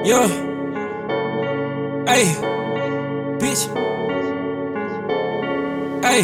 Yeah. Hey. Bitch. Hey.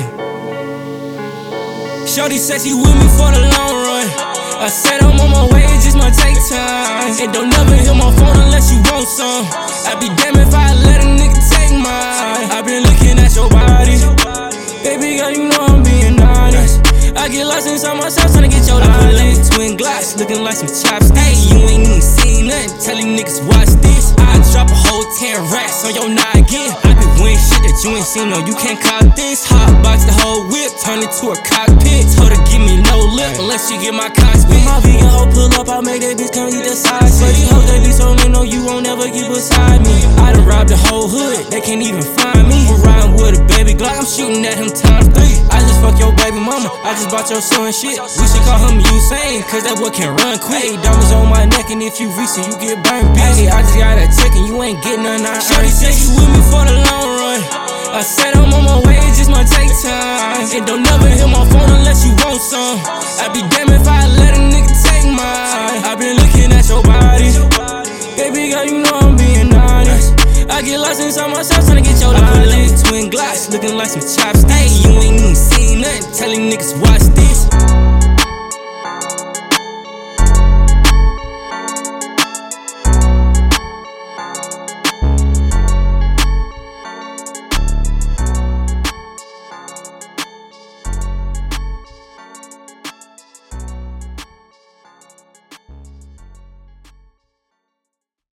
Shorty said she with me for the long run. I said I'm on my way, it just might take time. And don't never hit my phone unless you want some. I'd be damned if I let a nigga take mine. I've been looking at your body. Baby girl, you know I'm being honest. I get lost inside myself trying to get your knowledge. Twin Glocks looking like some chopsticks. Hey, you ain't even seen nothing, telling niggas watch this. I drop a whole 10 racks on your noggin. I be winning shit that you ain't seen, no, you can't cop this. Hotbox the whole whip, turn it to a cockpit. Told her give me no lip unless she get my cock spit. When my vegan hoe pull up, I make that bitch come eat the sausage. But these hoes, they be so mean, no, you won't ever get beside me. I done robbed the whole hood, they can't even find me. I'm riding with a baby Glock, I'm shooting at him ×3. I just fuck your baby mama, I just bought your son shit. We should call him Usain, cause that boy can run quick. Diamonds on my neck, and if you reach it, you get burned, bitch. I just got a check and you ain't getting none. Shorty said she with me for the long run. I said I'm on my way, it just might take time. And don't never hit my phone unless you want some. I'd be damned if I let a nigga take mine. I've been looking at your body. Baby girl, you know I'm being honest. I get lost inside myself trying to get your knowledge. Twin Glocks looking like some chopsticks. Hey, you ain't even seen nothing, telling niggas watch this.